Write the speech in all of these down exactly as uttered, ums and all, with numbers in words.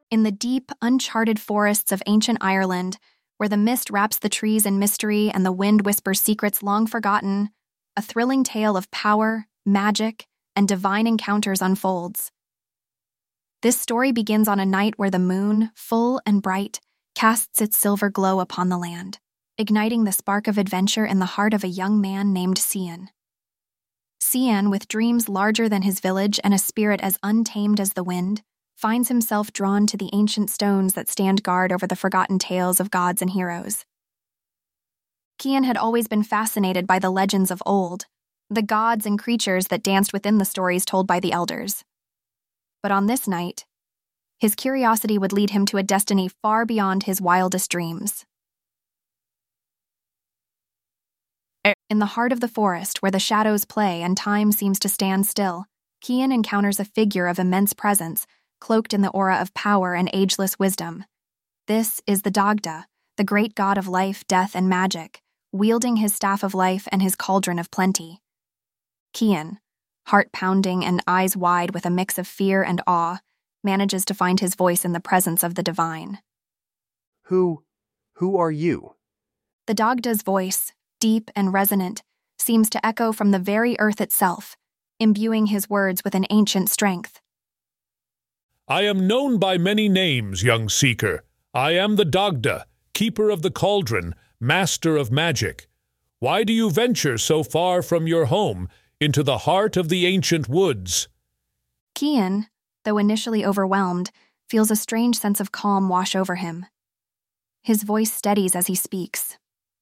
In the deep, uncharted forests of ancient Ireland, where the mist wraps the trees in mystery and the wind whispers secrets long forgotten, a thrilling tale of power, magic, and divine encounters unfolds. This story begins on a night where the moon, full and bright, casts its silver glow upon the land, igniting the spark of adventure in the heart of a young man named Cian. Cian, with dreams larger than his village and a spirit as untamed as the wind, finds himself drawn to the ancient stones that stand guard over the forgotten tales of gods and heroes. Cian had always been fascinated by the legends of old, the gods and creatures that danced within the stories told by the elders. But on this night, his curiosity would lead him to a destiny far beyond his wildest dreams. In the heart of the forest, where the shadows play and time seems to stand still, Cian encounters a figure of immense presence, cloaked in the aura of power and ageless wisdom. This is the Dagda, the great god of life, death, and magic, wielding his staff of life and his cauldron of plenty. Cian, heart pounding and eyes wide with a mix of fear and awe, manages to find his voice in the presence of the divine. Who, who are you? The Dagda's voice, deep and resonant, seems to echo from the very earth itself, imbuing his words with an ancient strength. I am known by many names, young seeker. I am the Dagda, keeper of the cauldron, master of magic. Why do you venture so far from your home into the heart of the ancient woods? Cian, though initially overwhelmed, feels a strange sense of calm wash over him. His voice steadies as he speaks.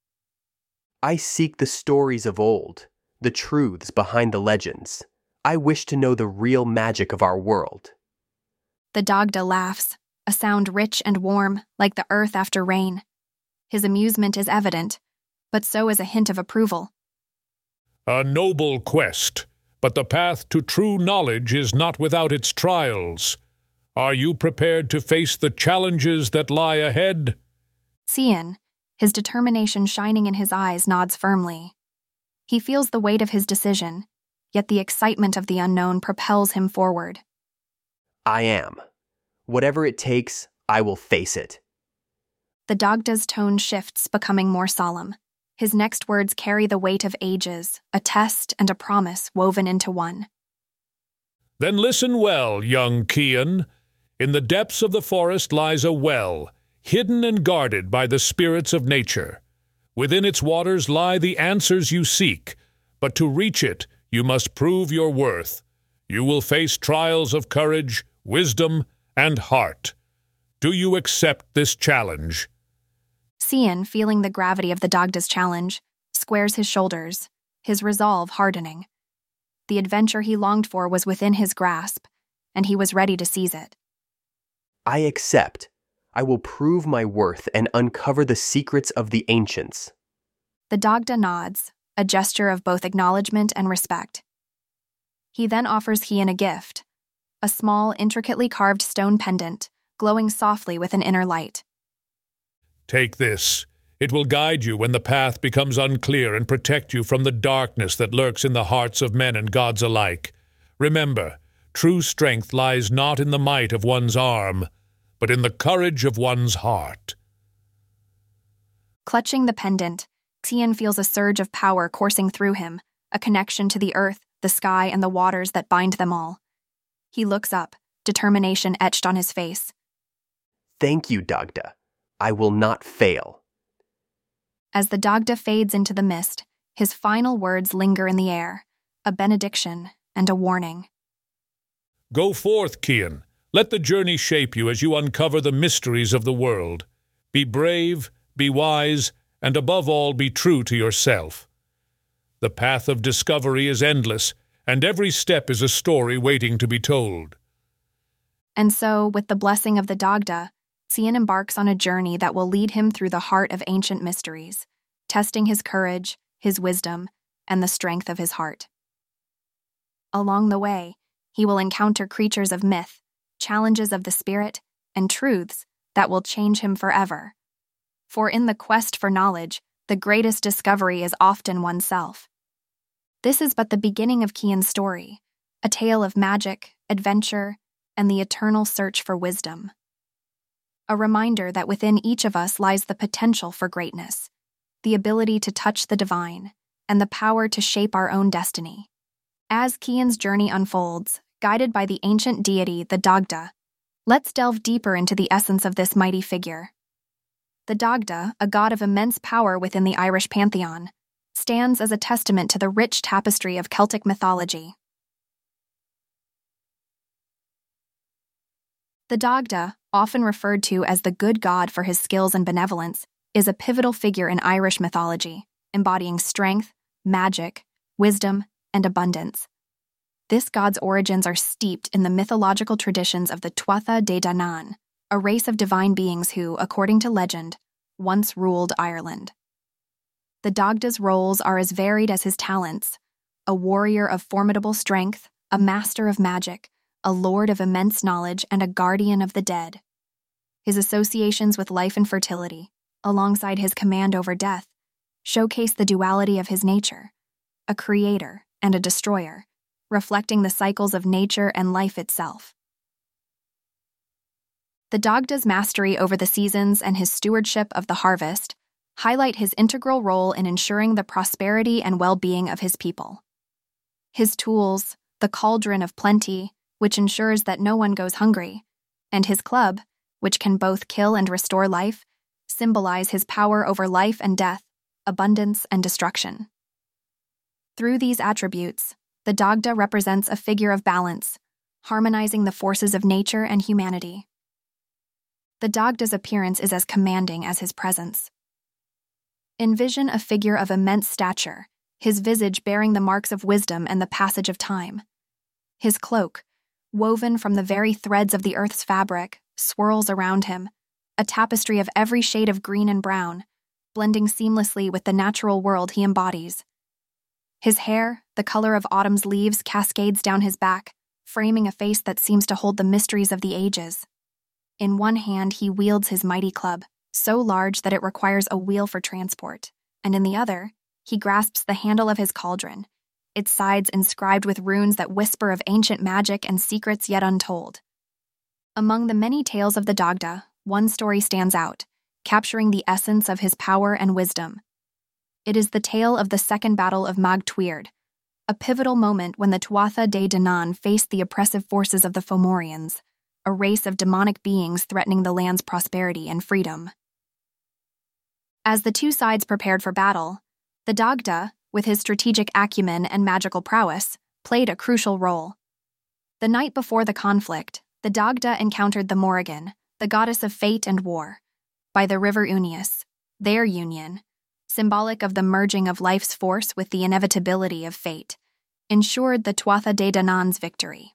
I seek the stories of old, the truths behind the legends. I wish to know the real magic of our world. The Dagda laughs, a sound rich and warm, like the earth after rain. His amusement is evident, but so is a hint of approval. A noble quest, but the path to true knowledge is not without its trials. Are you prepared to face the challenges that lie ahead? Cian, his determination shining in his eyes, nods firmly. He feels the weight of his decision, yet the excitement of the unknown propels him forward. I am. Whatever it takes, I will face it. The Dagda's tone shifts, becoming more solemn. His next words carry the weight of ages, a test and a promise woven into one. Then listen well, young Cian. In the depths of the forest lies a well, hidden and guarded by the spirits of nature. Within its waters lie the answers you seek, but to reach it, you must prove your worth. You will face trials of courage, wisdom, and heart. Do you accept this challenge? Cian, feeling the gravity of the Dagda's challenge, squares his shoulders, his resolve hardening. The adventure he longed for was within his grasp, and he was ready to seize it. I accept. I will prove my worth and uncover the secrets of the ancients. The Dagda nods, a gesture of both acknowledgement and respect. He then offers Cian a gift, a small, intricately carved stone pendant, glowing softly with an inner light. Take this. It will guide you when the path becomes unclear and protect you from the darkness that lurks in the hearts of men and gods alike. Remember, true strength lies not in the might of one's arm, but in the courage of one's heart. Clutching the pendant, Cian feels a surge of power coursing through him, a connection to the earth, the sky, and the waters that bind them all. He looks up, determination etched on his face. Thank you, Dagda. I will not fail. As the Dagda fades into the mist, his final words linger in the air, a benediction and a warning. Go forth, Cian. Let the journey shape you as you uncover the mysteries of the world. Be brave, be wise, and above all, be true to yourself. The path of discovery is endless, and every step is a story waiting to be told. And so, with the blessing of the Dagda, Cian embarks on a journey that will lead him through the heart of ancient mysteries, testing his courage, his wisdom, and the strength of his heart. Along the way, he will encounter creatures of myth, challenges of the spirit, and truths that will change him forever. For in the quest for knowledge, the greatest discovery is often oneself. This is but the beginning of Cian's story, a tale of magic, adventure, and the eternal search for wisdom. a reminder that within each of us lies the potential for greatness, the ability to touch the divine, and the power to shape our own destiny. As Kian's journey unfolds, guided by the ancient deity, the Dagda, let's delve deeper into the essence of this mighty figure. The Dagda, a god of immense power within the Irish pantheon, stands as a testament to the rich tapestry of Celtic mythology. The Dagda, often referred to as the good god for his skills and benevolence, is a pivotal figure in Irish mythology, embodying strength, magic, wisdom, and abundance. This god's origins are steeped in the mythological traditions of the Tuatha De Danann, a race of divine beings who, according to legend, once ruled Ireland. The Dagda's roles are as varied as his talents: a warrior of formidable strength, a master of magic, a lord of immense knowledge, and a guardian of the dead. His associations with life and fertility, alongside his command over death, showcase the duality of his nature, a creator and a destroyer, reflecting the cycles of nature and life itself. The Dagda's mastery over the seasons and his stewardship of the harvest highlight his integral role in ensuring the prosperity and well-being of his people. His tools, the cauldron of plenty, which ensures that no one goes hungry, and his club, which can both kill and restore life, symbolize his power over life and death, abundance and destruction. Through these attributes, the Dagda represents a figure of balance, harmonizing the forces of nature and humanity. The Dagda's appearance is as commanding as his presence. Envision a figure of immense stature, his visage bearing the marks of wisdom and the passage of time. His cloak, woven from the very threads of the earth's fabric, swirls around him, a tapestry of every shade of green and brown, blending seamlessly with the natural world he embodies. His hair, the color of autumn's leaves, cascades down his back, framing a face that seems to hold the mysteries of the ages. In one hand, he wields his mighty club, so large that it requires a wheel for transport, and in the other, he grasps the handle of his cauldron, its sides inscribed with runes that whisper of ancient magic and secrets yet untold. Among the many tales of the Dagda, one story stands out, capturing the essence of his power and wisdom. It is the tale of the Second Battle of Mag Tuired, a pivotal moment when the Tuatha De Danann faced the oppressive forces of the Fomorians, a race of demonic beings threatening the land's prosperity and freedom. As the two sides prepared for battle, the Dagda, with his strategic acumen and magical prowess, played a crucial role. The night before the conflict, the Dagda encountered the Morrigan, the goddess of fate and war, by the river Unius. Their union, symbolic of the merging of life's force with the inevitability of fate, ensured the Tuatha De Danann's victory.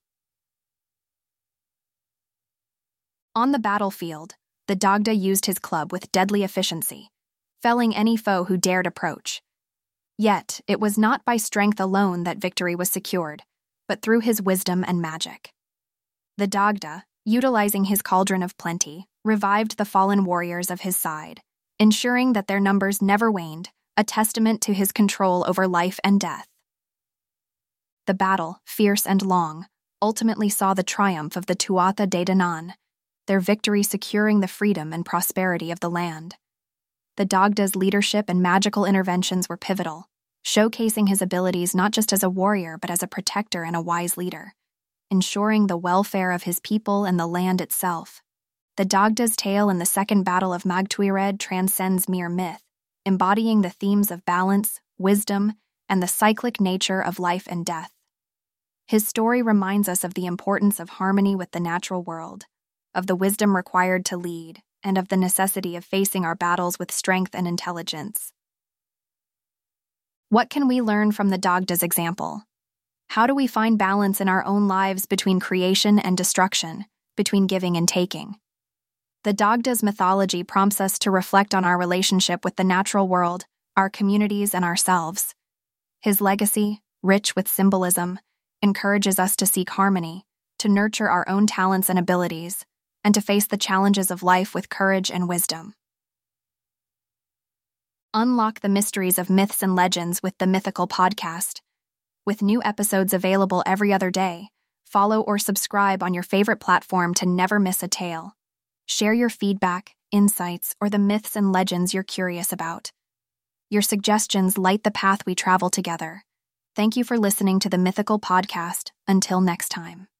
On the battlefield, the Dagda used his club with deadly efficiency, felling any foe who dared approach. Yet, it was not by strength alone that victory was secured, but through his wisdom and magic. The Dagda, utilizing his cauldron of plenty, revived the fallen warriors of his side, ensuring that their numbers never waned, a testament to his control over life and death. The battle, fierce and long, ultimately saw the triumph of the Tuatha De Danann, their victory securing the freedom and prosperity of the land. The Dagda's leadership and magical interventions were pivotal, showcasing his abilities not just as a warrior but as a protector and a wise leader, ensuring the welfare of his people and the land itself. The Dagda's tale in the Second Battle of Mag Tuired transcends mere myth, embodying the themes of balance, wisdom, and the cyclic nature of life and death. His story reminds us of the importance of harmony with the natural world, of the wisdom required to lead, and of the necessity of facing our battles with strength and intelligence. What can we learn from the Dagda's example? How do we find balance in our own lives between creation and destruction, between giving and taking? The Dagda's mythology prompts us to reflect on our relationship with the natural world, our communities, and ourselves. His legacy, rich with symbolism, encourages us to seek harmony, to nurture our own talents and abilities, and to face the challenges of life with courage and wisdom. Unlock the mysteries of myths and legends with the Mythical Podcast. With new episodes available every other day, follow or subscribe on your favorite platform to never miss a tale. Share your feedback, insights, or the myths and legends you're curious about. Your suggestions light the path we travel together. Thank you for listening to the Mythical Podcast. Until next time.